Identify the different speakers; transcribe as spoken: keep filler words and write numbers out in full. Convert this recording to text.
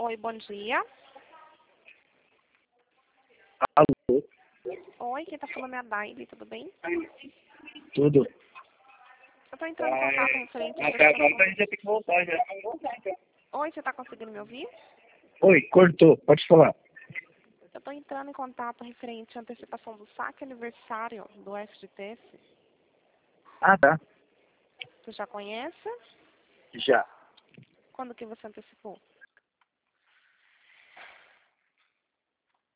Speaker 1: Oi, bom dia.
Speaker 2: Alô?
Speaker 1: Oi, quem tá falando é a Daile, tudo bem?
Speaker 2: Tudo?
Speaker 1: Eu tô entrando em contato referente à
Speaker 2: Até agora a
Speaker 1: prestação...
Speaker 2: gente já tem que voltar já.
Speaker 1: Oi, você tá conseguindo me ouvir?
Speaker 2: Oi, cortou, pode falar.
Speaker 1: Eu tô entrando em contato referente à antecipação do saque aniversário do F G T S.
Speaker 2: Ah, tá.
Speaker 1: Você já conhece?
Speaker 2: Já.
Speaker 1: Quando que você antecipou?